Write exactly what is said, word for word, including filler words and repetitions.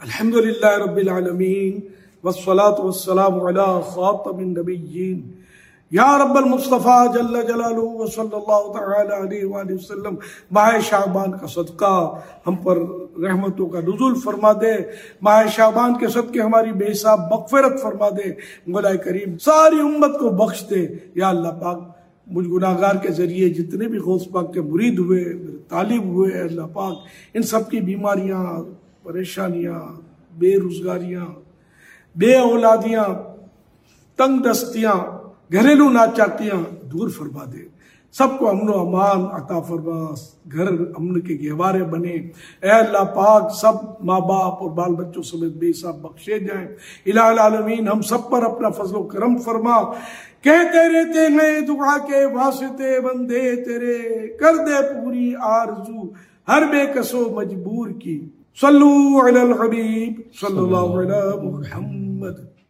अल्हम्दुलिल्लाह रब्बिल आलमीन वस्सलातु वस्सलामु अला खातमिन नबिय्यीन या रब्बल मुस्तफ़ा जल्ल जलालुहु व सल्लल्लाहु तआला अलैहि व सल्लम। माह शाबान का सदका हम पर रहमतों का नुज़ुल फरमा दे। माह शाबान के सदके हमारी बेहिसाब मग़फ़िरत फरमा दे। मौला करीम सारी उम्मत को बख्श दे। या अल्लाह पाक मुझ गुनाहगार के जरिए जितने भी गौस पाक के मुरीद हुए, तालिब हुए, अल्लाह पाक इन सब की बीमारियां, परेशानियां, बेरोजगारियां, बे औलादियां, तंग दस्तियां, घरेलू नाचाकियां दूर फरमा दे। सबको अमन अमान अता फरमा, घर अमन के गहवारे बने। ऐ अल्लाह पाक सब माँ बाप और बाल बच्चों समेत बेहिसाब बख्शे जाएं। इलाहुल आलमीन हम सब पर अपना फजलो करम फरमा। कहते रहते हैं दुआ के वास्ते बंदे तेरे, कर दे पूरी आरज़ू हर बेकसो मजबूर की। सल्लू अलल हबीब सल्लल्लाहु अलैहि मुहम्मद।